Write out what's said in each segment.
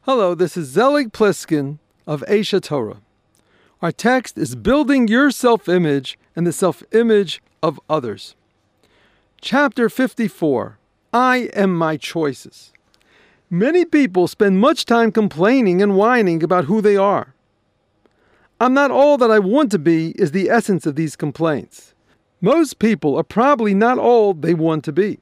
Hello, this is Zelig Pliskin of Aisha Torah. Our text is Building Your Self-Image and the Self-Image of Others. Chapter 54, I Am My Choices. Many people spend much time complaining and whining about who they are. I'm not all that I want to be is the essence of these complaints. Most people are probably not all they want to be.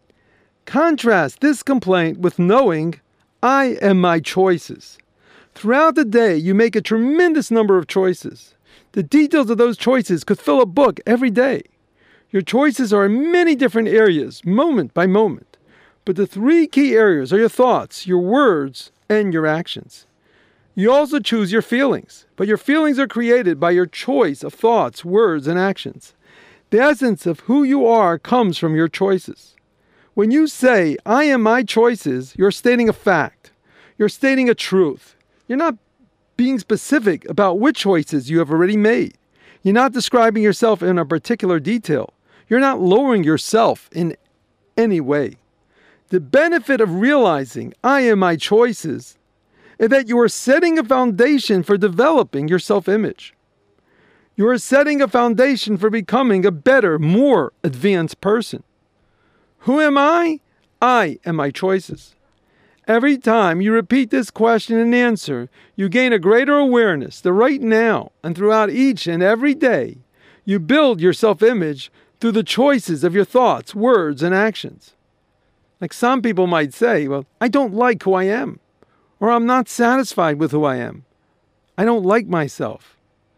Contrast this complaint with knowing I am my choices. Throughout the day, you make a tremendous number of choices. The details of those choices could fill a book every day. Your choices are in many different areas, moment by moment. But the three key areas are your thoughts, your words, and your actions. You also choose your feelings, but your feelings are created by your choice of thoughts, words, and actions. The essence of who you are comes from your choices. When you say, I am my choices, you're stating a fact. You're stating a truth. You're not being specific about which choices you have already made. You're not describing yourself in a particular detail. You're not lowering yourself in any way. The benefit of realizing, I am my choices, is that you are setting a foundation for developing your self-image. You are setting a foundation for becoming a better, more advanced person. Who am I? I am my choices. Every time you repeat this question and answer, you gain a greater awareness that right now and throughout each and every day, you build your self-image through the choices of your thoughts, words, and actions. Like some people might say, well, I don't like who I am, or I'm not satisfied with who I am. I don't like myself.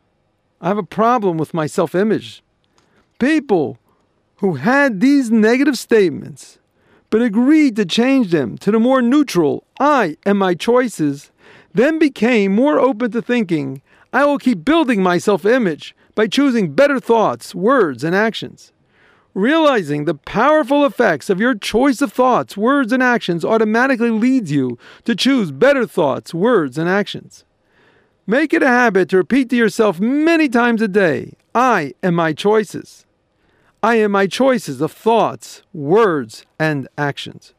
I have a problem with my self-image. People who had these negative statements but agreed to change them to the more neutral, I am my choices, then became more open to thinking, I will keep building my self-image by choosing better thoughts, words, and actions. Realizing the powerful effects of your choice of thoughts, words, and actions automatically leads you to choose better thoughts, words, and actions. Make it a habit to repeat to yourself many times a day, I am my choices. I am my choices of thoughts, words, and actions.